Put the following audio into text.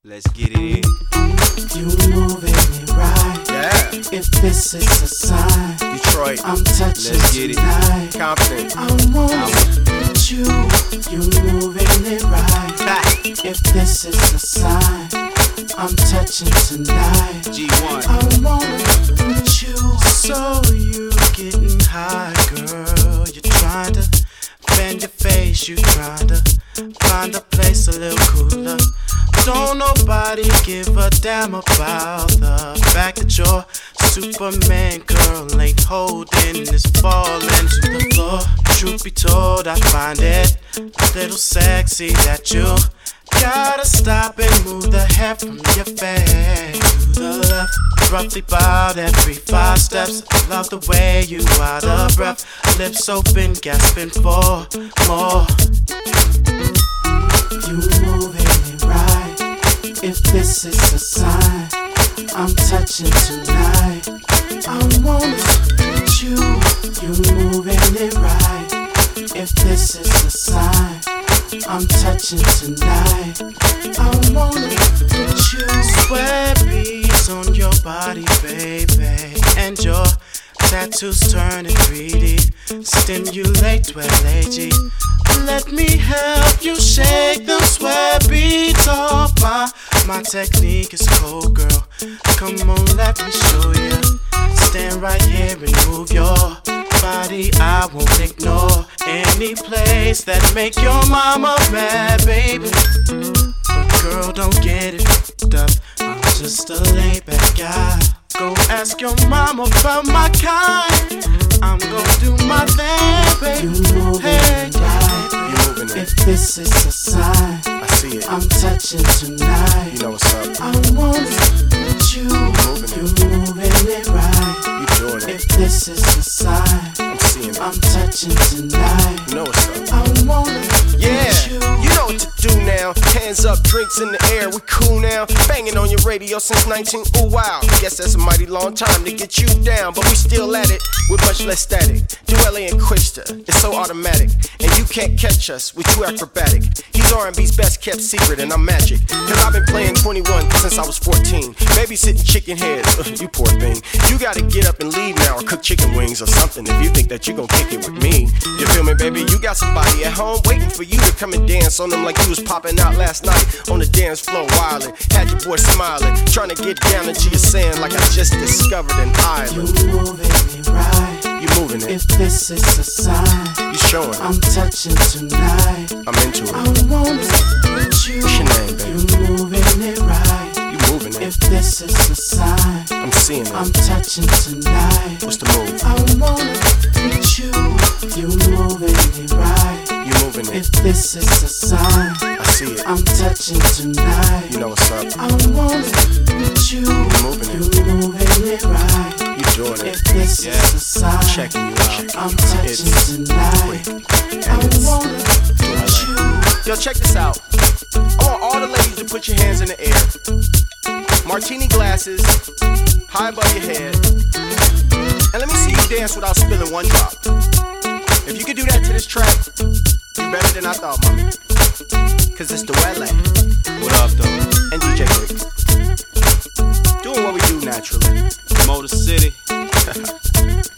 Let's get it in. You moving it right. Yeah. If this is a sign, Detroit. I'm touching Let's get it. tonight. Confident. I want you. You moving it right. If this is a sign, I'm touching tonight. G1. I want you. So you getting high, girl. You're trying to bend your face. You trying to find a place a little cooler. Don't nobody give a damn about the fact that you're Superman, girl. Ain't holding this falling to the floor. Truth be told, I find it a little sexy that you gotta stop and move the hair from your face to the left, roughly about every 5 steps. I love the way you out of breath, lips open, gasping for more. You moving it right. If this is a sign, I'm touching tonight. I want you. You moving it right. If this is a sign, I'm touching tonight. I want you. Sweat beads on your body, baby, and your tattoos turning 3D. Stimulate 12AG. Let me help you shake them sweat beads off. My technique is cold, girl. Come on, let me show you. Stand right here and move your body. I won't ignore any place that make your mama mad, baby. But girl, don't get it fucked up. I'm just a laid-back guy. Go ask your mama about my kind. I'm gonna do my thing, baby. You moving it right. You moving it. If this is a sign, I see it. I'm touching tonight. You know what's up. I want you. You moving it right. You doing it. If this is a sign, I'm seeing it. I'm touching tonight. You know what's up. I want Yeah, you. you know what to do now. Hands up, drinks in the air, we cool now. Banging on your radio since 19, ooh wow. Guess that's a mighty long time to get you down, but we still at it with much less static. Duelle and Quista, it's so automatic, and you can't catch us, we too acrobatic. He's R&B's best kept secret, and I'm magic. Cause I've been playing 21 since I was 14. Babysitting chicken heads, you poor thing. You gotta get up and leave now, or cook chicken wings or something if you think that you gon' kick it with me. You feel me, baby? You got somebody at home waiting for you to come and dance on them like you was popping out last night on the dance floor wildin'. Had your boy smiling, trying to get down into your sand like I just discovered an island. You moving it right. You moving it, If this is a sign, you showing it, I'm touching tonight. I'm into I it. want you. What's your name, baby? You moving it right. You moving it, If this is a sign, I'm seeing I'm it. touching tonight. What's the move? I want you. You moving it right. You moving If it, this is a sign, I see it. I'm touching tonight. You know what's up. I want you. You moving it, You moving it right. you doing If it. this Yeah. is a sign, Checking you out. I'm touching It's tonight. quick I and it's want you. Yo, check this out. I want all the ladies to put your hands in the air. Martini glasses, high above your head. And let me see you dance without spilling one drop. If you could do that to this track, you're better than I thought, mommy. Cause it's Duelle What up, though? and DJ Quick. Doing what we do naturally. Motor City.